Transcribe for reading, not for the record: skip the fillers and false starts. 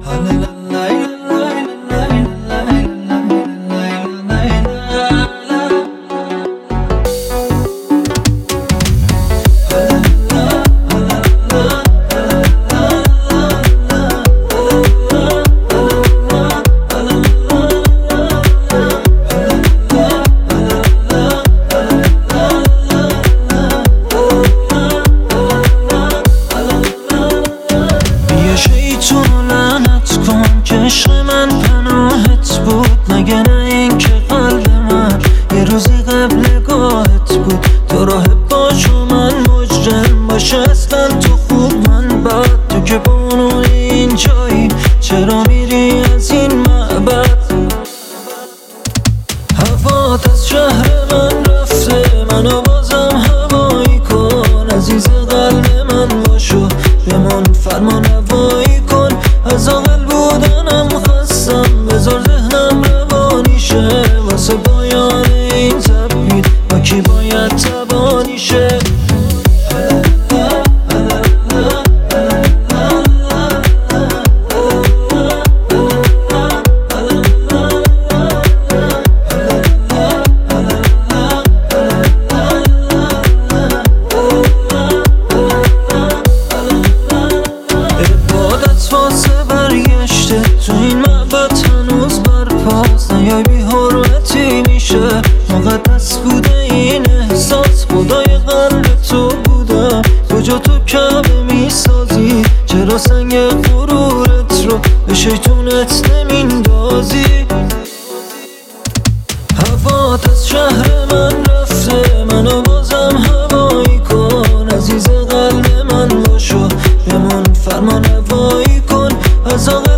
عشق من پناهت بود، مگه نه این که قلب من یه روزی قبل گاهت بود. تو راهب باش و من مجرم باش، اصلا تو خوب من بد. تو که بانوی این جایی، چرا میری از این معبد؟ هوات از شهر من رفته، منو بازم هوایی کن. عزیز قلب من باشو، بمون فرمان هوایی کن. از آقل بودنم خستم، بذار ذهنم روانی شه. واسه پایان این تبعید با کی باید تبانی شه؟ تو این معبد هنوز برپاست، نیای بی حرمتی میشه. مقدس بوده این احساس، خدای قلب تو بوده. کجا تو کعبه میسازی؟ چرا سنگ غرورت رو به شیطونت نمیندازی؟ هوات از شهر من رفته، منو بازم هوایی کن. عزیز قلب من باشو، بمون فرمان هوایی کن. از